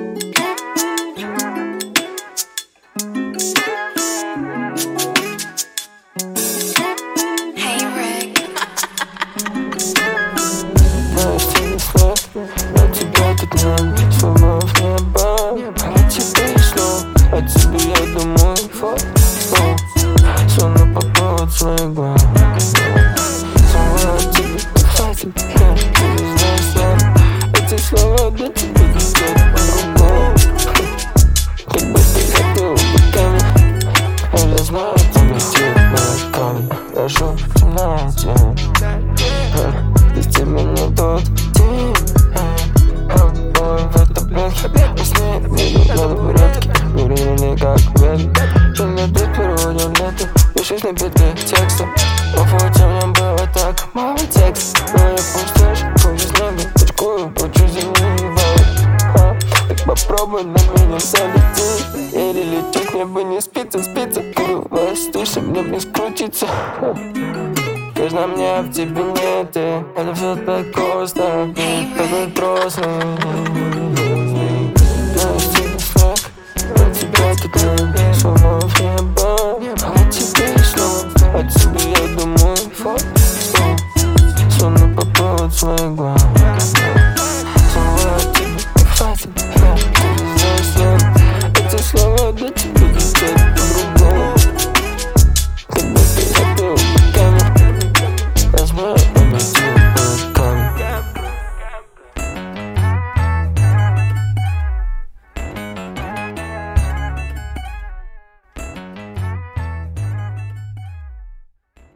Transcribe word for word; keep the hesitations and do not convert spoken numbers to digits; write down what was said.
На тебя тут ноль слов неба. От тебя и снов, о тебе я думаю фото. Словно поплыл от своих глаз. Снова от тебя хватит, да, ты не знаешь слов. Эти слова для тебя везет по-другому. Как бы ты хотел руками, а я знаю тебя цвет камень. Прошу, на тебя. Без тебя не тот день. Мы с ней видим на порядке, говорили как вен. Жили тут, проводим лето, пишешь на петле текста. По фото в нем было так мало текста. Но я пустишь, позже снегу, точкую, почу зимневаю. Так попробуй на меня залететь. Или лететь, мне бы не спится, спится. Курю воздушно, мне бы не скрутиться. Каждый мне в тебе нет, это все так просто, так просто. От тебя тут нет слов неба. От тебя и снов, от тебя я думаю фото. Словно поплыл от своих глаз. Снова от тебя хватит, да, ты не знаешь слов. Эти слова для тебя.